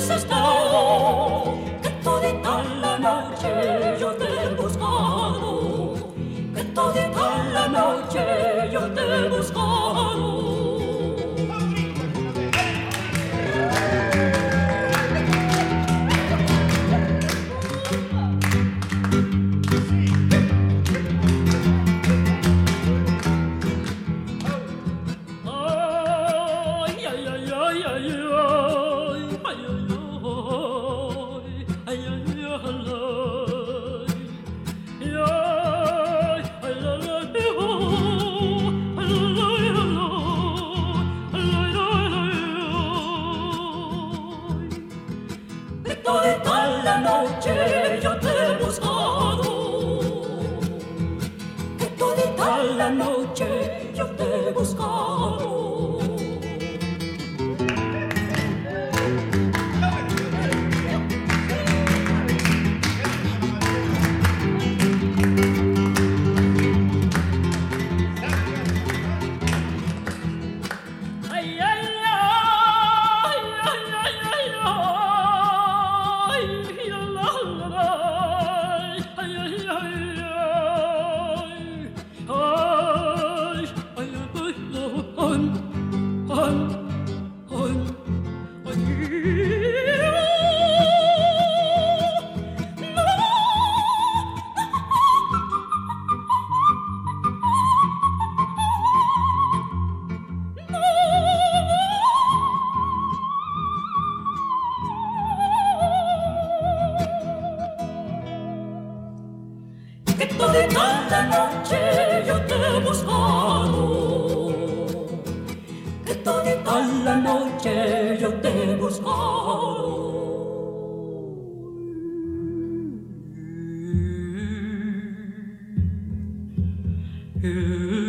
has estado, que todita la noche yo te he buscado, que todita la noche yo te he buscado. Toda la noche yo te he buscado, que toda la noche yo te he buscado. Que toda la noche yo te he buscado, que toda la noche yo te he buscado. Yeah.